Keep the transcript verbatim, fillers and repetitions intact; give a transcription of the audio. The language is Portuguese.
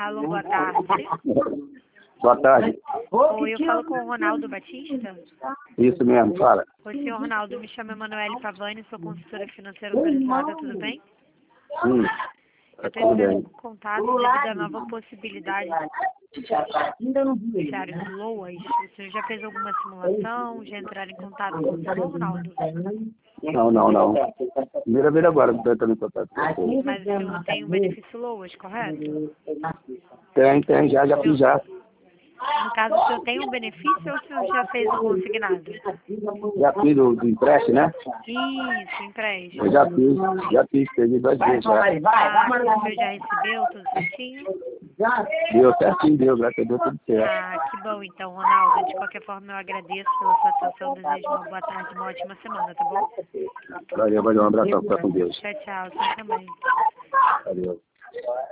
Alô, boa tarde. Boa tarde. Oi, eu falo com o Ronaldo Batista. Isso mesmo, fala. Oi, senhor Ronaldo, me chamo Emanuele Pavani, sou consultora financeira autorizada, tudo bem? Hum, Eu tudo estou bem. entrando em contato devido à nova possibilidade de áreas loas. O senhor já fez alguma simulação? Já entraram em contato com o senhor, Ronaldo? Não, não, não. Primeira vez agora que estou entrando em contato com você. Mas o senhor tem o benefício loas, correto? Tem, tem, já, já fiz já. No caso, o senhor tem um benefício ou o senhor já fez o consignado? Já fiz o do empréstimo, né? Isso, empréstimo. Eu já fiz, já fiz, peguei duas vezes já. Ah, o senhor já recebeu tudo certinho? Deu certinho, deu, graças a Deus, tudo certo. Ah, que bom então, Ronaldo. De qualquer forma, eu agradeço pela sua atenção. Desejo uma boa tarde, uma ótima semana, tá bom? Valeu, valeu, um abração, fica com Deus. Tchau, tchau. Você também. Valeu.